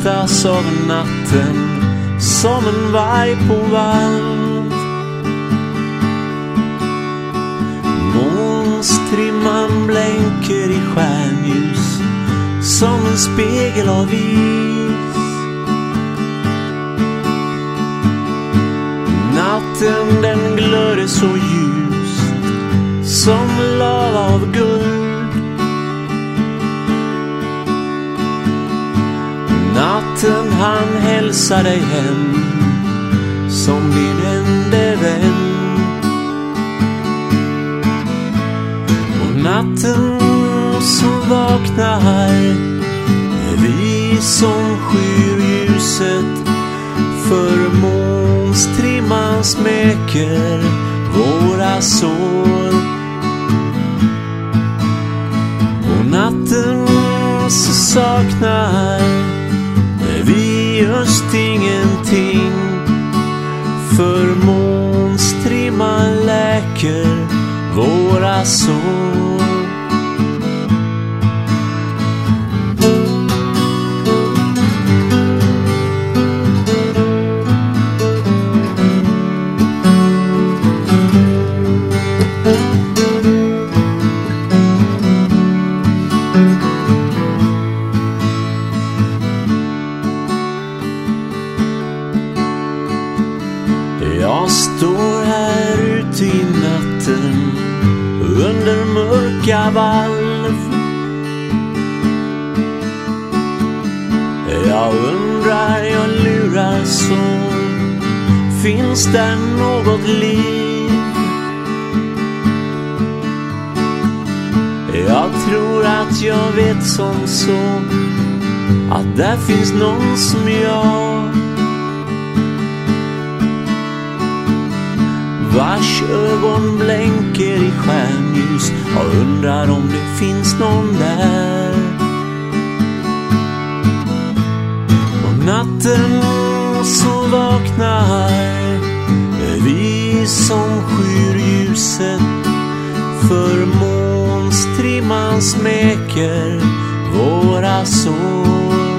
vaktas av natten som en varg på valv. Månstrimman blänker i stjärnljus som en spegel av is. Natten den glöder så ljust som lava av guld. Natten han hälsar dig hem som din enda vän. Och natten som vaknar vi som skyr ljuset för månstrimman smäcker våra sår. Och natten så saknar vi just ingenting, för månstrimman läker våra sår. Jag står här ute i natten under mörka valv. Jag undrar, jag lurar så, finns där något liv? Jag tror att jag vet som så, att där finns någon som jag, vars ögon blänker i stjärnljus. Jag undrar om det finns någon där. Och natten så vaknar vi som skyr ljuset, för månstrimman smäcker våra sår.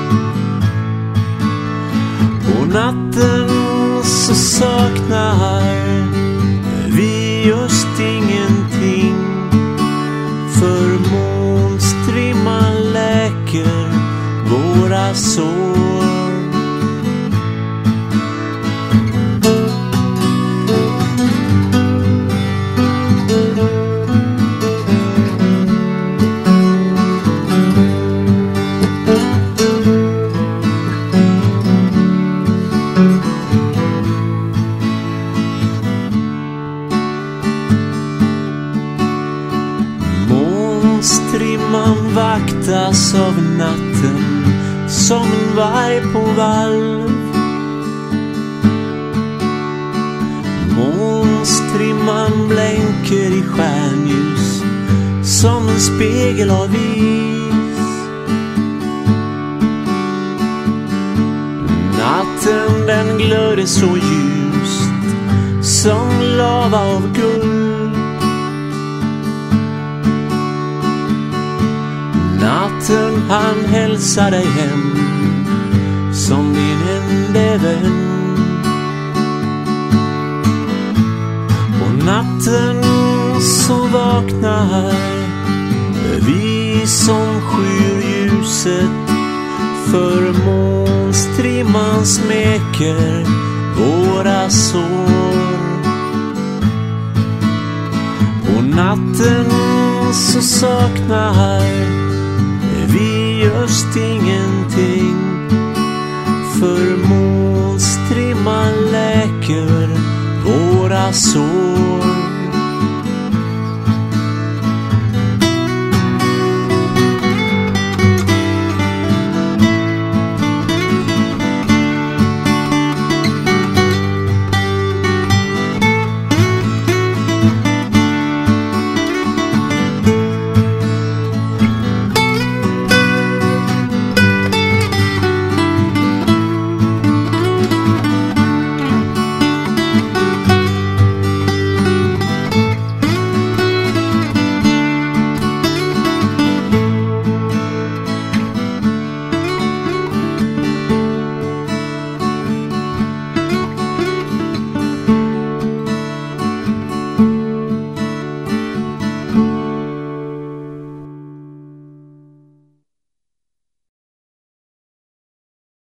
Och natten så saknar vi just ingenting, för månstrimman läker våra sår. Månstrimman vaktas av natten som en varg på valv. Månstrimman blänker i stjärnljus som en spegel av is. Natten den glöder så ljust som lava av guld. Natten han hälsar dig hem som din enda vän. Och natten så vaknar vi som skyr ljuset, för månstrimman smäcker våra sår. Och natten så saknar vi just ingenting, för månstrimman läker våra sår.